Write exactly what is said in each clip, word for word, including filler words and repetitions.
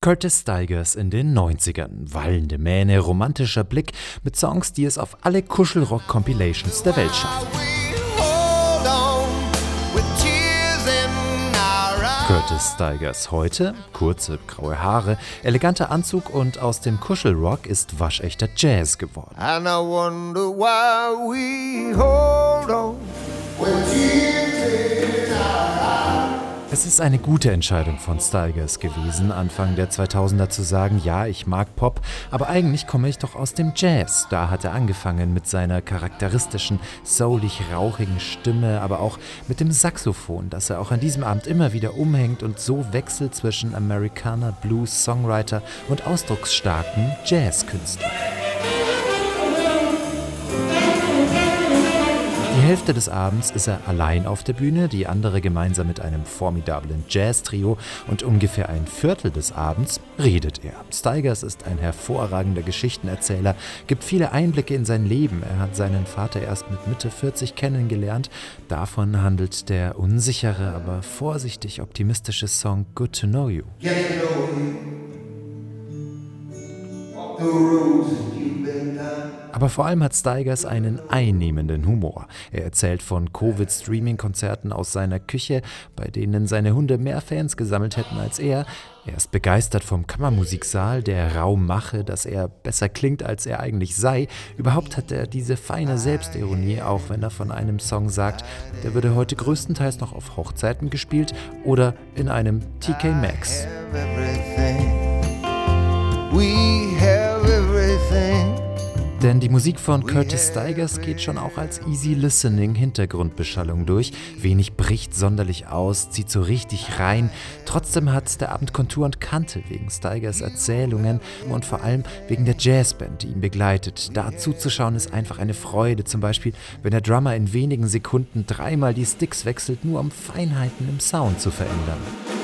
Curtis Stigers in den neunzigern. Wallende Mähne, romantischer Blick mit Songs, die es auf alle Kuschelrock-Compilations der Welt schaffen. Curtis Stigers heute, kurze graue Haare, eleganter Anzug und aus dem Kuschelrock ist waschechter Jazz geworden. And I wonder why we hold on when tears in our eyes. Es ist eine gute Entscheidung von Stigers gewesen, Anfang der zweitausender zu sagen, ja, ich mag Pop, aber eigentlich komme ich doch aus dem Jazz. Da hat er angefangen mit seiner charakteristischen, soulig-rauchigen Stimme, aber auch mit dem Saxophon, das er auch an diesem Abend immer wieder umhängt und so wechselt zwischen Amerikaner, Blues, Songwriter und ausdrucksstarken Jazzkünstlern. Die Hälfte des Abends ist er allein auf der Bühne, die andere gemeinsam mit einem formidablen Jazz-Trio und ungefähr ein Viertel des Abends redet er. Stigers ist ein hervorragender Geschichtenerzähler, gibt viele Einblicke in sein Leben. Er hat seinen Vater erst mit Mitte vierzig kennengelernt. Davon handelt der unsichere, aber vorsichtig optimistische Song Good to Know You. Get to know you. The rules you've been done. Aber vor allem hat Stigers einen einnehmenden Humor. Er erzählt von Covid-Streaming-Konzerten aus seiner Küche, bei denen seine Hunde mehr Fans gesammelt hätten als er. Er ist begeistert vom Kammermusiksaal, der Raum mache, dass er besser klingt, als er eigentlich sei. Überhaupt hat er diese feine Selbstironie, auch wenn er von einem Song sagt, der würde heute größtenteils noch auf Hochzeiten gespielt oder in einem T K Maxx. Denn die Musik von Curtis Stigers geht schon auch als Easy-Listening-Hintergrundbeschallung durch. Wenig bricht sonderlich aus, zieht so richtig rein. Trotzdem hat der Abend Kontur und Kante wegen Stigers Erzählungen und vor allem wegen der Jazzband, die ihn begleitet. Da zuzuschauen ist einfach eine Freude. Zum Beispiel, wenn der Drummer in wenigen Sekunden dreimal die Sticks wechselt, nur um Feinheiten im Sound zu verändern.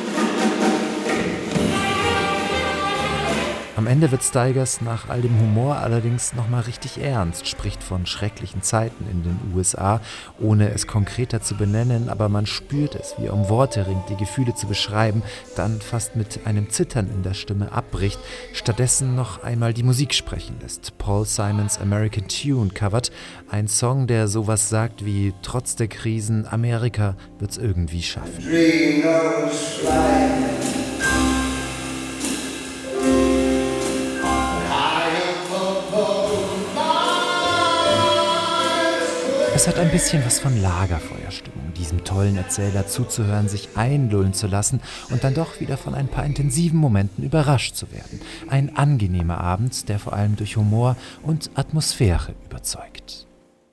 Am Ende wird Stigers nach all dem Humor allerdings nochmal richtig ernst, spricht von schrecklichen Zeiten in den U S A, ohne es konkreter zu benennen, aber man spürt es, wie er um Worte ringt, die Gefühle zu beschreiben, dann fast mit einem Zittern in der Stimme abbricht, stattdessen noch einmal die Musik sprechen lässt. Paul Simons American Tune covert, ein Song, der sowas sagt wie, trotz der Krisen, Amerika wird's irgendwie schaffen. Es hat ein bisschen was von Lagerfeuerstimmung, diesem tollen Erzähler zuzuhören, sich einlullen zu lassen und dann doch wieder von ein paar intensiven Momenten überrascht zu werden. Ein angenehmer Abend, der vor allem durch Humor und Atmosphäre überzeugt.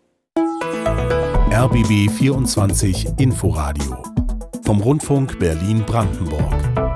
R B B vierundzwanzig Inforadio vom Rundfunk Berlin-Brandenburg.